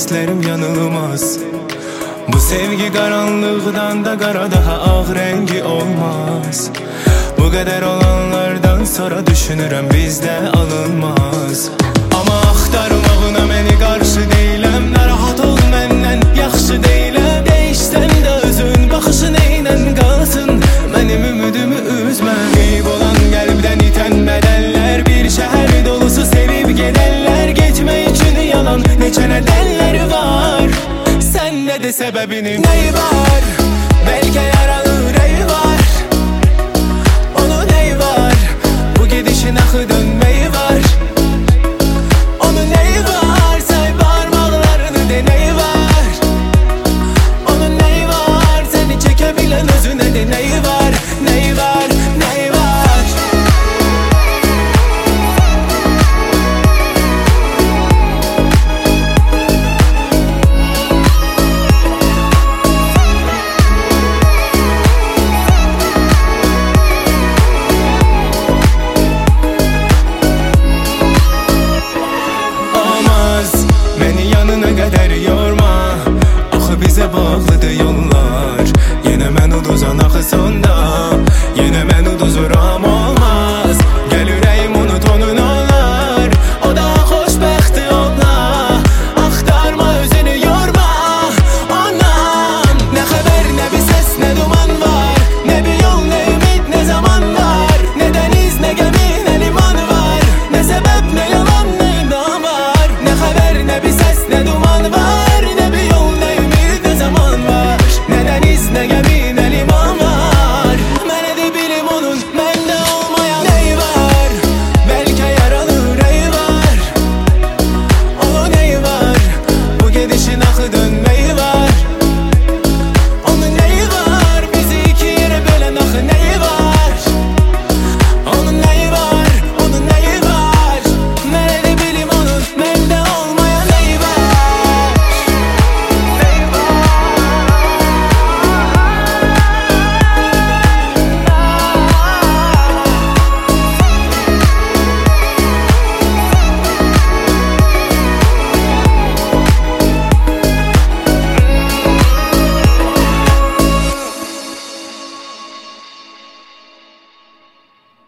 ümidlerim yanılmaz. Bu sevgi karanlıktan da kara, daha ağ rengi olmaz. Bu kadar olanlardan sonra düşünürüm bizde alınmaz. Ama axtarmağına məni qarşı deyiləm, narahat ol məndən yaxşı deyiləm. Değişsən də özün baxışın eynən qalsın, mənim ümidimi üzmə. Qeyb olan qəlbdən itən bədənlər, bir şəhər dolusu sevib gedənlər. Getmək üçün yalan neçə nədənlər var, səndə də səbəbinin nəyi var? Bəlkə yaralı ürəyi var, onun nəyi var? Bu gedişin axı dönmək